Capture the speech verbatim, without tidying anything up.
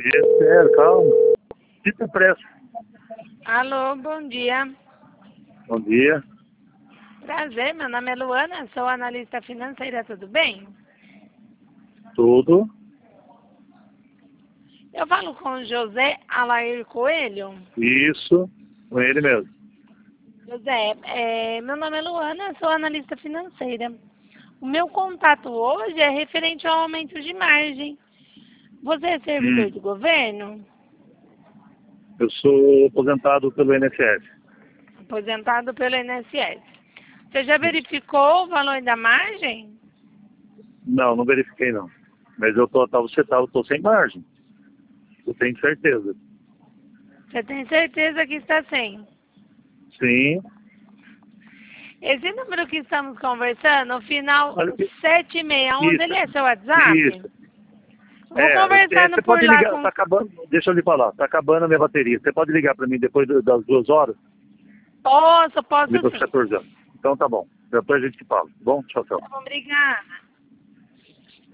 dia, sério, calma. Fica pressa. Alô, bom dia. Bom dia. Prazer, meu nome é Luana, sou analista financeira, tudo bem? Tudo. Eu falo com o José Alair Coelho. Isso, com ele mesmo. José, é, meu nome é Luana, sou analista financeira. O meu contato hoje é referente ao aumento de margem. Você é servidor Hum. do governo? Eu sou aposentado pelo I N S S. Aposentado pelo I N S S. Você já verificou o valor da margem? Não, não verifiquei não. Mas eu tô, tá, você tá, eu tô sem margem. Eu tenho certeza. Você tem certeza que está sem? Sim. Esse número que estamos conversando, o final Olha que- sete seis um, Isso. ele é seu WhatsApp? Isso. Vou É, conversando você por pode lá ligar, com... tá acabando, deixa eu lhe falar, tá acabando a minha bateria. Você pode ligar para mim depois do- das duas horas? Posso, posso Depois das sim. quatorze horas. Então tá bom. Depois a gente se fala. Bom, tchau, tchau. Tá bom, obrigada.